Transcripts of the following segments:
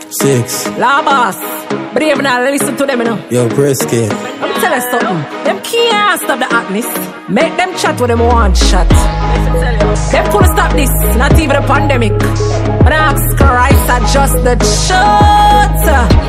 6. La boss, brave now, listen to them, you know. Yo, Presky. Let me tell you something. Them can't stop the hotness. Make them chat what them want chat. Them couldn't stop this, not even the pandemic. But I ask Christ, adjust the truth.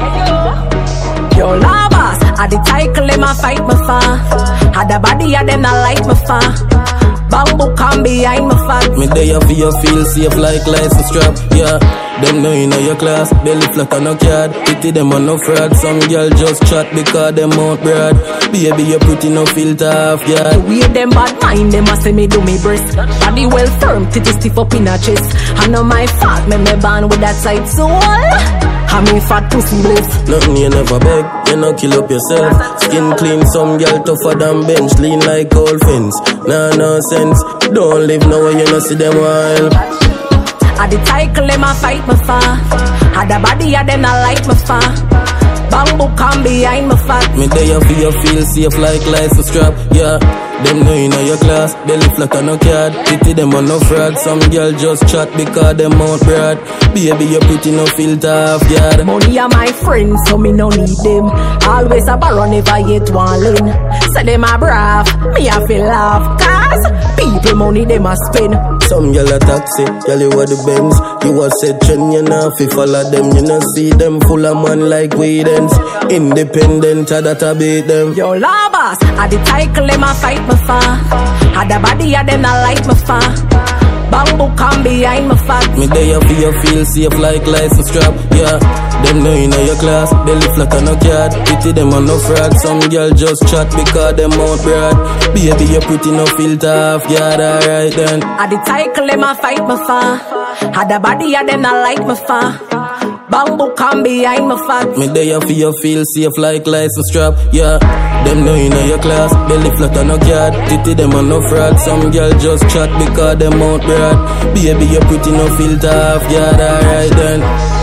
Yo, la boss, I the title, them a fight me for. Had the body of them not like me for. Bamboo come behind my fat. Me there for you feel safe like license strap. Yeah, them know you know your class. Belly flat on no card. Pity them on no fraud. Some girl just chat because them out broad. Baby you pretty no filter off, yeah. The way them bad mind, them a say me do me breast. Body well firm, titty stiff up in a chest. I know my fault, me born with that tight soul. I mean fat pussy bliss. Nothing you never beg, you no kill up yourself. Skin clean, some girl tougher than bench. Lean like old fence, nah nonsense. Don't live nowhere you no see them while. I the title them a fight me for. I the body of them not like me for. Bamboo come behind my fat. Me there for you feel safe like license strap. Yeah, them know you know your class. Belly flat on no card. Pity them on no fraud. Some girl just chat because them out broad. Baby you pretty no filter off, yeah. Money are my friends, so me no need them. Always a borrow, never yet one lane. Say them a brave, me a feel laugh. Cause people money them a spend. Some girl a taxi, girl you are the Benz. You a set trend, you know fi follow them. You know see them full of man like weed ends. Independent, that a beat them. Yo, la boss, I the title them a fight me for. I the body of them not like me for. Bamboo come behind my fat. Me there for you feel safe like license strap. Yeah, them know you know your class. Belly flat on no card. Pity them on no fraud. Some girl just chat because them out broad. Baby you pretty no filter off, yeah, alright then. I the title them a fight me for. I the body of them not like me for. Bamboo come behind my fat. Me there for you feel safe like license strap. Yeah, them know you know your class. Belly flat on no card. Titty them on no fraud. Some girl just chat because them out broad. Baby you pretty no filter off, yeah, alright then.